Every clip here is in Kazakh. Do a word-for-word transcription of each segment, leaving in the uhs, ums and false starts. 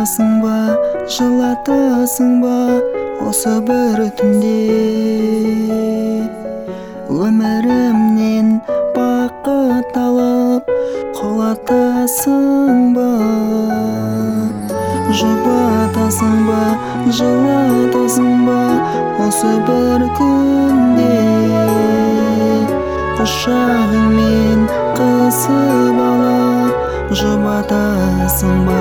Жылатасың ба, жылатасың ба осы бір түнде өмірімнен бақыт алып құлатасың ба, жұбатасың ба, жылатасың ба осы бір күнде құшағыңмен қысып алып жұбатасың ба.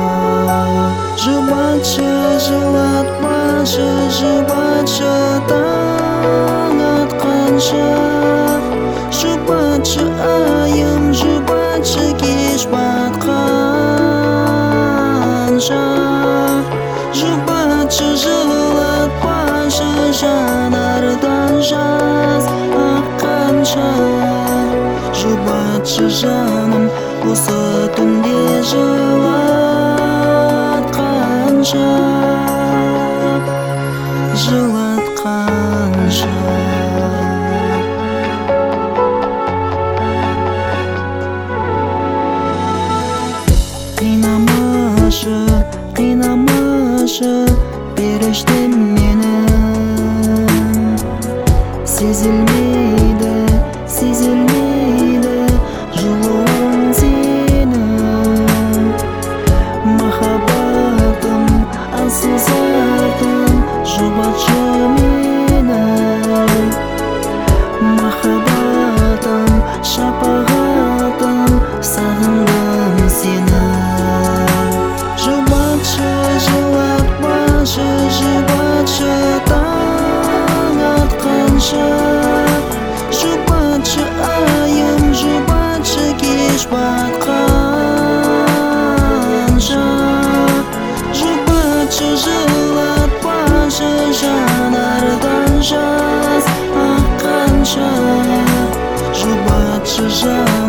Жұбатшы, жылатпашы, жұбатшы таң атқанша, жұбатшы айым, жұбатшы кеш батқанша, жұбатшы, жылатпашы жанардан жас аққанша, жұбатшы жаным осы түнде жылатқанша, жылатқанша. Қинамашы, қинамашы періштем менің, сезілмейді, сезілмейді жылуың сенің. Махаббатым, асыл затым, жұбатшы мені. Махаббатым, шапағатым, сағындым сені. Жұбатшы, жылатпашы, жұбатшы таң атқанша, жұбатшы айым, жұбатшы кеш батқанша, жұбатшы, жылатпашы жанардан жас аққанша, жұбатшы жаным